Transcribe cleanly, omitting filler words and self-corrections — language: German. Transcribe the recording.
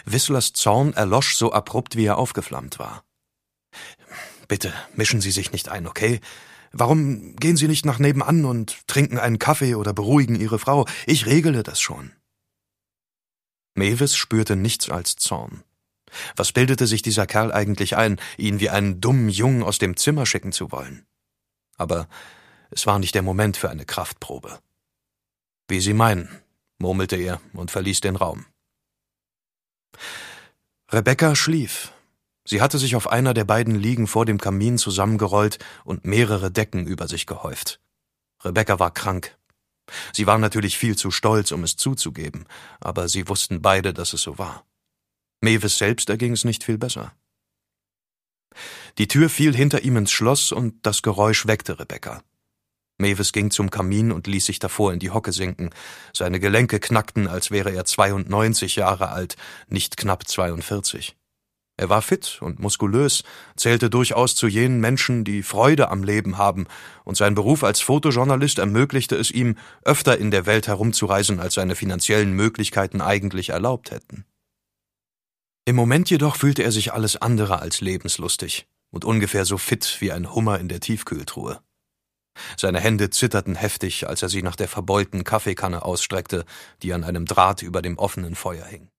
Whistlers Zorn erlosch so abrupt, wie er aufgeflammt war. »Bitte, mischen Sie sich nicht ein, okay? Warum gehen Sie nicht nach nebenan und trinken einen Kaffee oder beruhigen Ihre Frau? Ich regle das schon.« Mavis spürte nichts als Zorn. Was bildete sich dieser Kerl eigentlich ein, ihn wie einen dummen Jungen aus dem Zimmer schicken zu wollen? Aber es war nicht der Moment für eine Kraftprobe. »Wie Sie meinen«, murmelte er und verließ den Raum. Rebecca schlief. Sie hatte sich auf einer der beiden Liegen vor dem Kamin zusammengerollt und mehrere Decken über sich gehäuft. Rebecca war krank. Sie war natürlich viel zu stolz, um es zuzugeben, aber sie wussten beide, dass es so war. Mavis selbst erging es nicht viel besser. Die Tür fiel hinter ihm ins Schloss und das Geräusch weckte Rebecca. Mavis ging zum Kamin und ließ sich davor in die Hocke sinken. Seine Gelenke knackten, als wäre er 92 Jahre alt, nicht knapp 42. Er war fit und muskulös, zählte durchaus zu jenen Menschen, die Freude am Leben haben, und sein Beruf als Fotojournalist ermöglichte es ihm, öfter in der Welt herumzureisen, als seine finanziellen Möglichkeiten eigentlich erlaubt hätten. Im Moment jedoch fühlte er sich alles andere als lebenslustig und ungefähr so fit wie ein Hummer in der Tiefkühltruhe. Seine Hände zitterten heftig, als er sie nach der verbeulten Kaffeekanne ausstreckte, die an einem Draht über dem offenen Feuer hing.